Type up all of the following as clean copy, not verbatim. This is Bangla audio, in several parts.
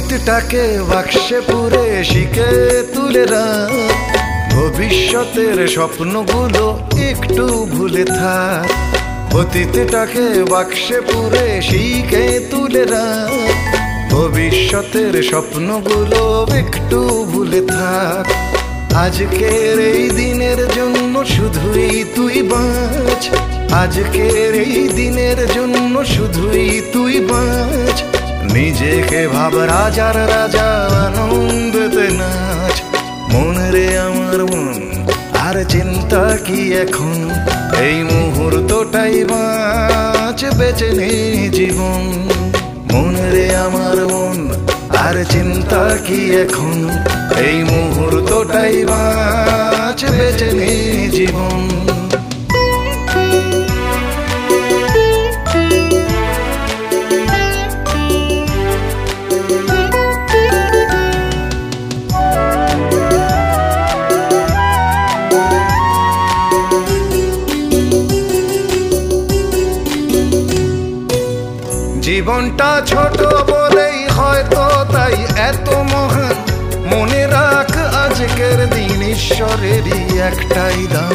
অতীতটাকে বাক্সে পুরে শিখে তুলে রাখ, ভবিষ্যতের স্বপ্নগুলো একটু ভুলে থাক। অতীতটাকে বাক্সে পুরে শিখে তুলে রাখ, ভবিষ্যতের স্বপ্নগুলো একটু ভুলে থাক। আজকের এই দিনের জন্য শুধুই তুই বাঁচ, আজকের এই দিনের জন্য শুধুই তুই বাঁচ। নিজেকে ভাব রাজার রাজা, আনন্দেতে নাচ। মন রে আমার মন, আর চিন্তা কি এখন, এই মুহূর্তটাই বাঁচ, বেঁচে নে জীবন। মন রে আমার মন, আর চিন্তা কি এখন, এই মুহূর্তটাই বাঁচ, বেঁচে নে জীবন। জীবনটা ছোট বলেই হয়তো তাই এত মহান। মনে রাখ আজকের দিন ঈশ্বরেরই একটাই দান।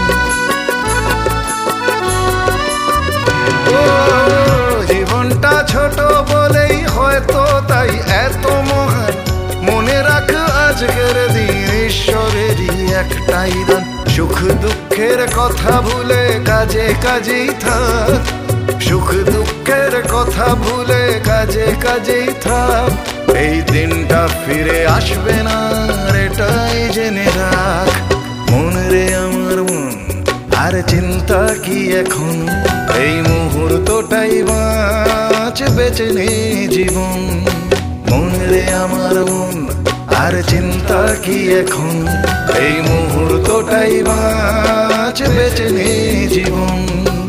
ও জীবনটা ছোট বলেই হয়তো তাই এত মহান। মনে রাখ আজকের দিন ঈশ্বরেরই একটাই দান। সুখ দুঃখের কথা ভুলে কাজে কাজেই থাক, সুখ দুঃখের কথা ভুলে কাজে কাজেই থাক। এই দিনটা ফিরে আসবে না, এটাই জেনে রাখ। মন রে আমার মন, আর চিন্তা কি এখন, এই মুহূর্তটাই বাঁচ, বেঁচে নে জীবন। মন রে আমার মন, আর চিন্তা কি এখন, এই মুহূর্তটাই বাঁচ, বেঁচে নে জীবন।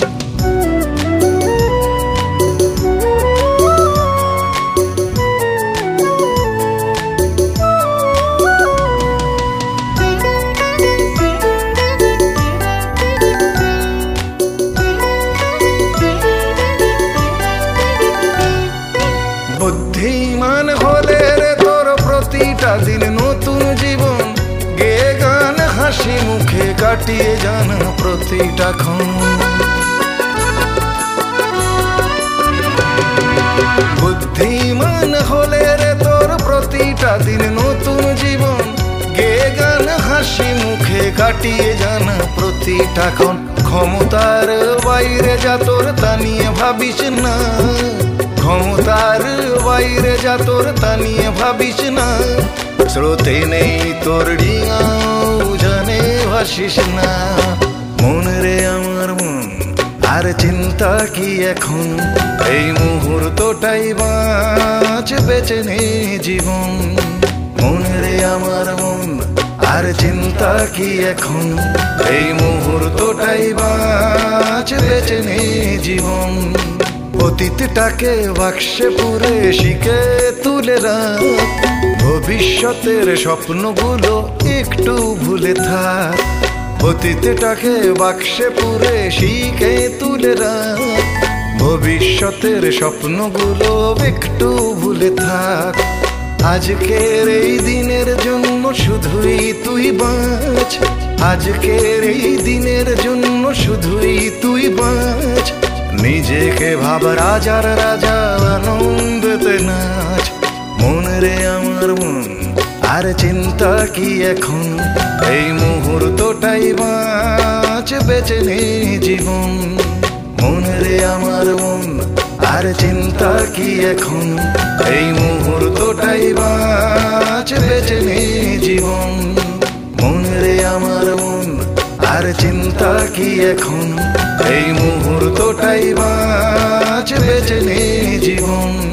বুদ্ধিমান হলে রে তোর প্রতিটা দিন নতুন জীবন, গে গান হাসি মুখে কাটিয়ে জানা প্রতিটা ক্ষণ। বুদ্ধিমান হলে রে তোর প্রতিটা দিন নতুন জীবন, গে গান হাসি মুখে কাটিয়ে জানা প্রতিটা ক্ষণ। ক্ষমতার বাইরে যা তোর তা নিয়ে ভাবিস না, ক্ষমতার বাইরে যা তোর তা নিয়ে ভাবিস না। স্রোতে নেই তোর ডিঙাও জানে ভাসিস না। মন রে আমার মন, আর চিন্তা কি এখন, এই মুহূর্তটাই বাঁচ, বেঁচে নে জীবন। মন রে আমার মন, আর চিন্তা কি এখন, এই মুহূর্তটাই বাঁচ, বেঁচে নে জীবন। অতীতটাকে বাক্সে পুরে শিখে তুলে রাখ, ভবিষ্যতের স্বপ্নগুলো একটু ভুলে থাক। অতীতটাকে বাক্সে পুরে শিখে তুলে রাখ, ভবিষ্যতের স্বপ্নগুলো একটু ভুলে থাক। আজকের এই দিনের জন্য শুধুই তুই বাঁচ, আজকের এই দিনের জন্য শুধুই তুই বাঁচ। নিজেকে ভাব রাজার রাজা, আনন্দেতে নাচ। মন রে আমার মন, আর চিন্তা কি এখন, এই মুহূর্তটাই বাঁচ, বেঁচে নে জীবন। মন রে আমার মন, আর চিন্তা কি এখন, এই মুহূর্তটাই বাঁচ, বেঁচে নে জীবন। মন রে আমার মন, আর চিন্তা কি এখন, এই মুহূর্তটাই বাঁচ, বেঁচে নে জীবন।